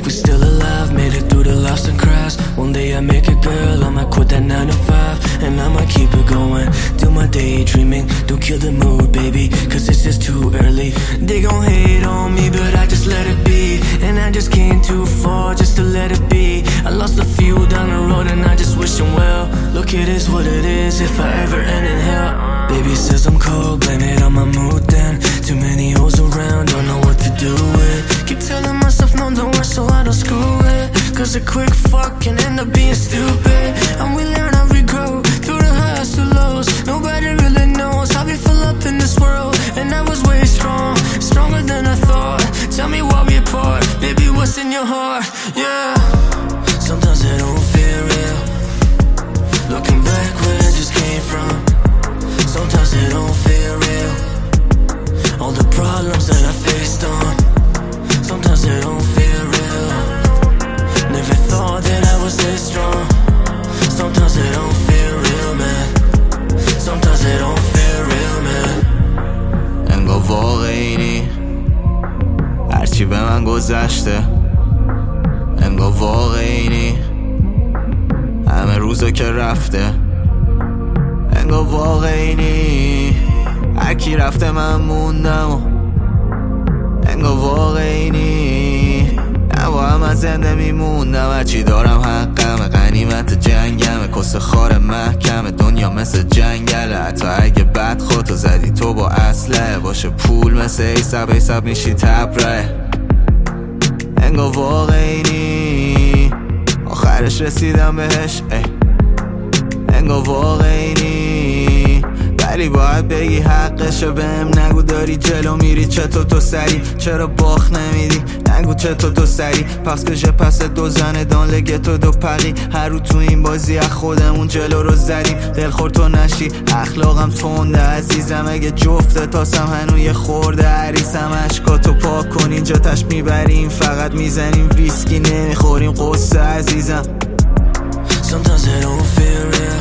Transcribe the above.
we're still alive, made it through the laughs and cries. One day I make it, girl, I might quit that 9 to 5, and I might keep it going. Do my daydreaming, don't kill the mood, baby, cause it's just too early. They gon' hate on me, but I just let it be. And I just came too far just to let it be. I lost a few down the road and I just wish them well. Look, it is what it is, if I ever end in hell. Baby says I'm cold, blame it on my mood then. Too many hoes around, don't know what to do with. Keep telling myself no, don't work so I don't screw it. Cause a quick fuck can end up being stupid. And we learn how we grow, through the highs to lows. Nobody really knows how we fill up in this world. And I was way strong, stronger than I thought. Tell me why we apart, baby, what's in your heart, yeah. Sometimes it don't feel real, looking back where I just came from. Sometimes it don't feel real, all the problems that I faced on. Sometimes it don't feel real, never thought that I was this strong. Sometimes it don't feel real, man. Sometimes it don't feel real, man. انگار واقعینی هرچی به من گذشته، انگار واقعینی همه روزا که رفته، انگار واقعینی هرکی رفته من موندم، انگار واقعینی نه با هم از زنده میموندم. هرچی دارم حقمه، غنیمت جنگمه، کس خار محکمه، دنیا مثل جنگله. حتی اگه بد خودتو زدی تو با اسلحه، باشه پول مثل ایساب میشی تبره. انگار واقعینی آخرش رسیدم بهش، انگار واقعینی ولی باید بگی حقشه. بهم نگو داری جلو میری چطور تو سری، چرا باخت نمیدی نگو چطور تو سری. پس که پس دو زنه دان لگه تو دو پقی، هر رو تو این بازی از خودمون جلو رو زدیم. دلخور تو نشی اخلاقم تنده عزیزم، اگه جفته تاسم هنو یه خورده عریسم. عشقاتو پاک کن اینجا تش میبریم، فقط میزنیم ویسکی نمیخوریم قصه عزیزم. Sometimes it don't feel real,